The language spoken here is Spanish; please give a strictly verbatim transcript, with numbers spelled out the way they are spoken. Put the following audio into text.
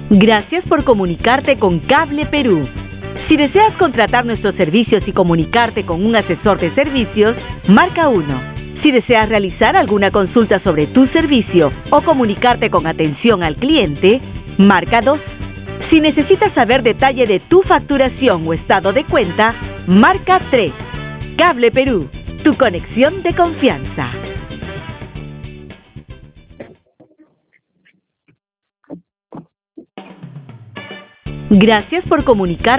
Gracias por comunicarte con Cable Perú. Si deseas contratar nuestros servicios y comunicarte con un asesor de servicios, marca uno. Si deseas realizar alguna consulta sobre tu servicio o comunicarte con atención al cliente, marca dos. Si necesitas saber detalle de tu facturación o estado de cuenta, marca tres. Cable Perú, tu conexión de confianza. Gracias por comunicar